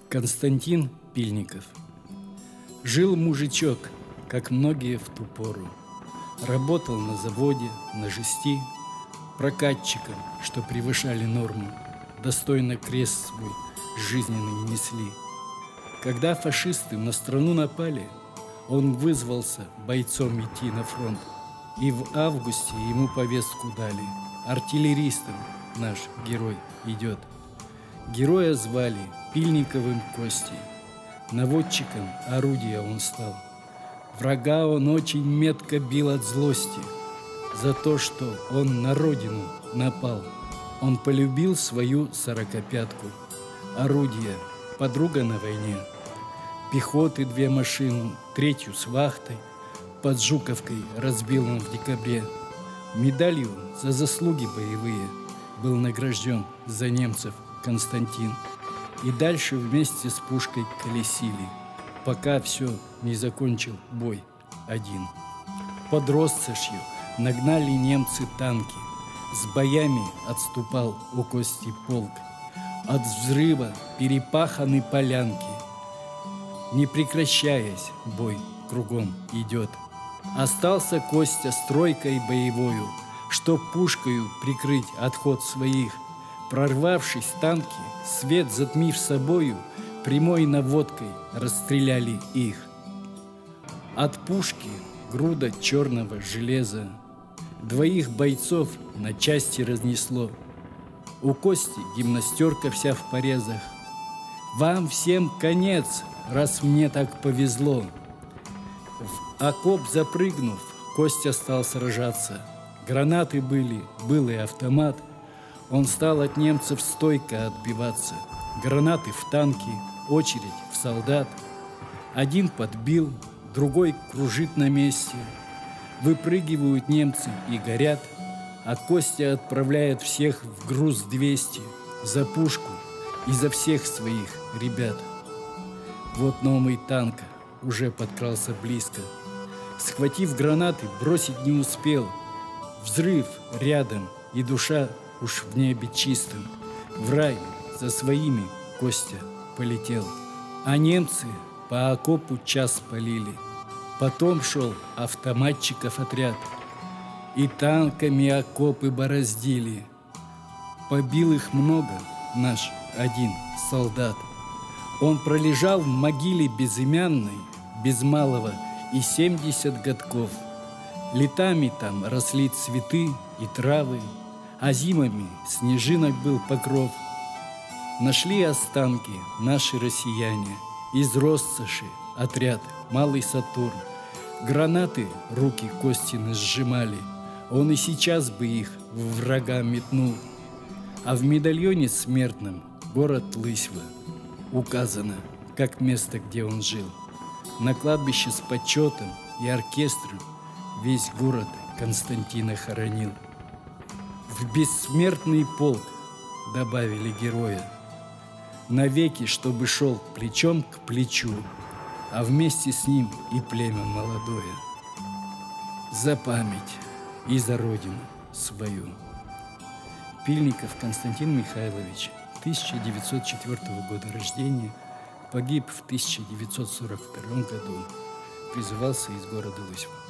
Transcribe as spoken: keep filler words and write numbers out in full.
Константин Пильников. Жил мужичок, как многие в ту пору. Работал на заводе, на жести, прокатчиком, что превышали норму, достойно крест свой жизненный несли. Когда фашисты на страну напали, он вызвался бойцом идти на фронт, и в августе ему повестку дали. Артиллеристом наш герой идет. Героя звали Пильниковым Костей. Наводчиком орудия он стал. Врага он очень метко бил от злости за то, что он на родину напал. Он полюбил свою сорокопятку. Орудие — подруга на войне. Пехоты две машины, третью с вахтой. Под Жуковкой разбил он в декабре. Медалью за заслуги боевые был награжден за немцев Константин. И дальше вместе с пушкой колесили, пока все не закончил бой один. Под Россошью нагнали немцы танки. С боями отступал у Кости полк. От взрыва перепаханы полянки. Не прекращаясь, бой кругом идет. Остался Костя стройкой боевою, чтоб пушкою прикрыть отход своих. Прорвавшись танки, свет затмив собою, прямой наводкой расстреляли их. От пушки груда черного железа двоих бойцов на части разнесло. У Кости гимнастерка вся в порезах. Вам всем конец, раз мне так повезло. В окоп запрыгнув, Костя стал сражаться. Гранаты были, был и автомат. Он стал от немцев стойко отбиваться. Гранаты в танки, очередь в солдат. Один подбил, другой кружит на месте. Выпрыгивают немцы и горят, а Костя отправляет всех в груз двести за пушку и за всех своих ребят. Вот новый танк уже подкрался близко. Схватив гранаты, бросить не успел. Взрыв рядом, и душа уж в небе чистом. В рай за своими Костя полетел. А немцы по окопу час полили. Потом шел автоматчиков отряд. И танками окопы бороздили. Побил их много наш один солдат. Он пролежал в могиле безымянной, без малого, и семьдесят годков. Летами там росли цветы и травы, а зимами снежинок был покров. Нашли останки наши россияне, из Россоши отряд Малый Сатурн. Гранаты руки Костины сжимали, он и сейчас бы их в врага метнул. А в медальоне смертном город Лысьва указано, как место, где он жил. На кладбище с почетом и оркестром весь город Константина хоронил. В бессмертный полк добавили героя, навеки, чтобы шел плечом к плечу, а вместе с ним и племя молодое. За память и за родину свою. Пильников Константин Михайлович, тысяча девятьсот четвёртого года рождения, погиб в тысяча девятьсот сорок втором году, призывался из города Лысьва.